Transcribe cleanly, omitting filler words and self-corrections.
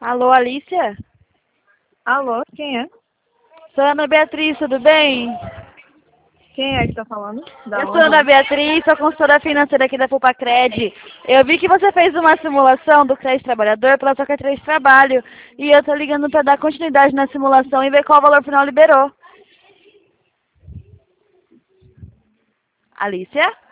Alô, Alicia? Alô, quem é? Sou Ana Beatriz, tudo bem? Quem é que tá falando? Da Eu sou onde? Ana Beatriz, sou consultora financeira aqui da FupaCred. Eu vi que você fez uma simulação do crédito trabalhador pela sua carteira de trabalho. E eu tô ligando para dar continuidade na simulação e ver qual valor final liberou. Alicia?